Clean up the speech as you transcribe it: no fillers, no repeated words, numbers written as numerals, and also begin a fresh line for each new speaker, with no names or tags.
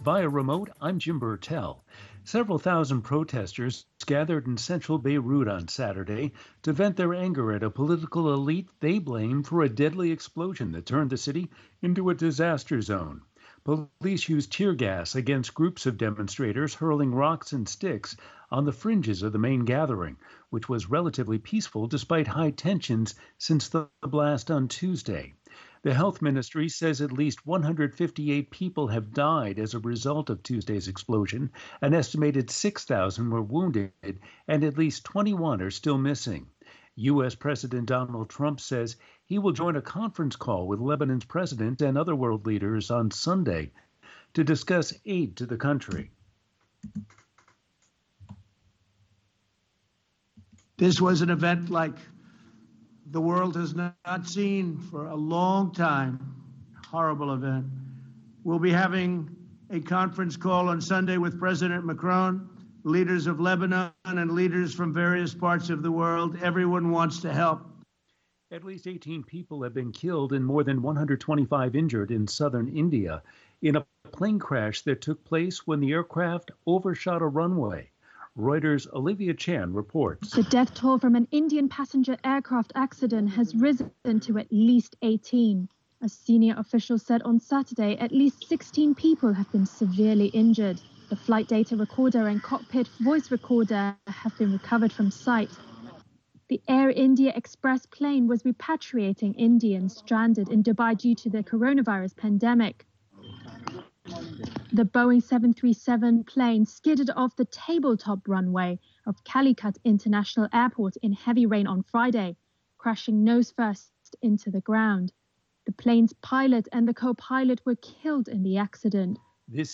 Via remote, I'm Jim Burtell. Several thousand protesters gathered in central Beirut on Saturday to vent their anger at a political elite they blame for a deadly explosion that turned the city into a disaster zone. Police used tear gas against groups of demonstrators hurling rocks and sticks on the fringes of the main gathering, which was relatively peaceful despite high tensions since the blast on Tuesday. The health ministry says at least 158 people have died as a result of Tuesday's explosion. An estimated 6,000 were wounded, and at least 21 are still missing. U.S. President Donald Trump says he will join a conference call with Lebanon's president and other world leaders on Sunday to discuss aid to the country.
This was an event like the world has not seen for a long time. Horrible event. We'll be having a conference call on Sunday with President Macron, leaders of Lebanon, and leaders from various parts of the world. Everyone wants to help.
At least 18 people have been killed and more than 125 injured in southern India in a plane crash that took place when the aircraft overshot a runway. Reuters' Olivia Chan reports.
The death toll from an Indian passenger aircraft accident has risen to at least 18. A senior official said on Saturday at least 16 people have been severely injured. The flight data recorder and cockpit voice recorder have been recovered from site. The Air India Express plane was repatriating Indians stranded in Dubai due to the coronavirus pandemic. The Boeing 737 plane skidded off the tabletop runway of Calicut International Airport in heavy rain on Friday, crashing nose first into the ground. The plane's pilot and the co-pilot were killed in the accident.
This